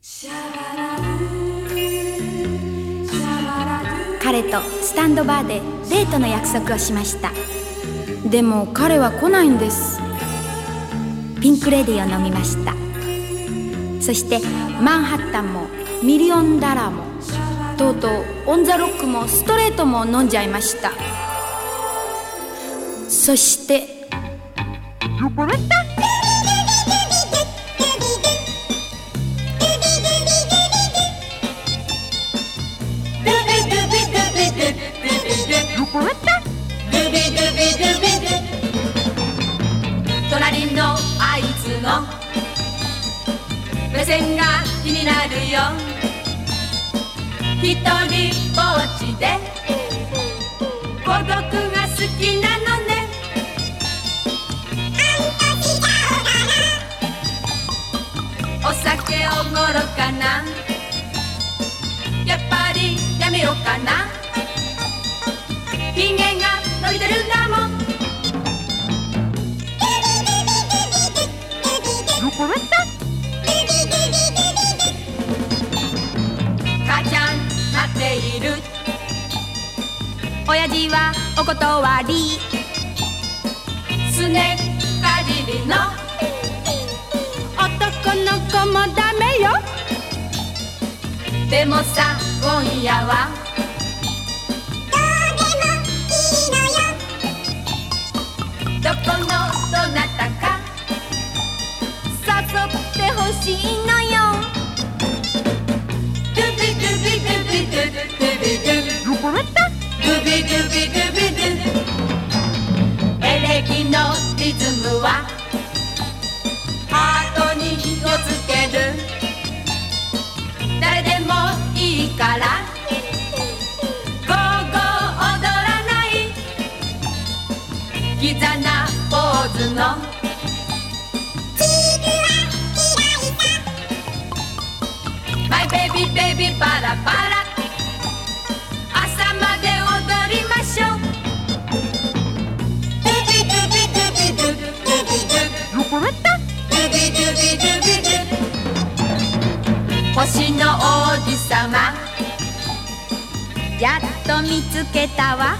彼とスタンドバーでデートの約束をしました。でも彼は来ないんです。ピンクレディを飲みました。そしてマンハッタンもミリオンダラーもとうとうオンザロックもストレートも飲んじゃいました。そして隣のあいつの目線が気になるよ。一人ぼっちで孤独が好きなのね。お酒をごろかな、やっぱりやめようかな。ひげが伸びてるんだもん。母ちゃん待っている。親父はお断り。すねかじりの男の子もダメよ。でもさ今夜はどこのどなたか誘ってほしいのよ。ドゥビドゥビドゥビドゥドゥビドゥドゥビドゥビドゥビドゥ。エレキのリズムはハートに火をつける。誰でもいいからゴーゴー踊らない。キザなポーズのマイベビーベビーパラパラ。朝まで踊りましょう。ドゥビドゥビドゥビドゥドゥビドゥドゥビドゥビドゥビドゥ。星の王子様やっと見つけたわ。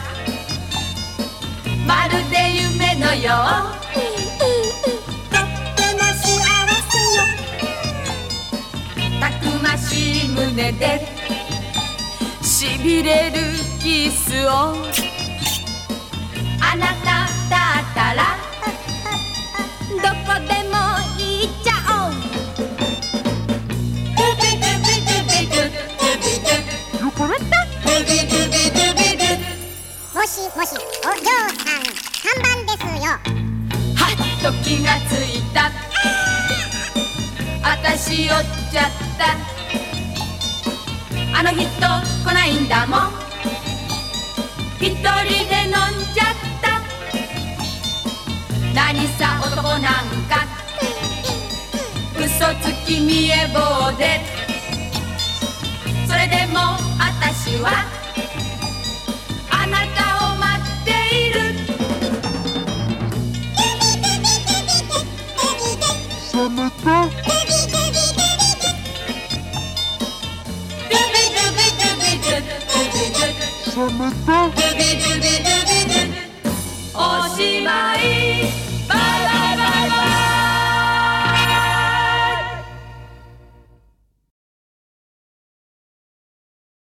まるで夢のよう。とっても幸せよ。たくましい胸でしびれるキスをあなただったらどこでも行っちゃおう。ドゥビドゥビドゥビドゥドゥビドゥドゥビドゥビドゥビドゥ。 もしもしお嬢さん、看板ですよ。 はっと気がついた。あたし酔っちゃった。あの人来ないんだもん。一人で飲んじゃった。何さ男なんか嘘つき見え棒で。それでもあたしはあなたを待っている。 冷めたドゥビドゥビドゥビドゥドゥビドゥ冷めたドゥビドゥビ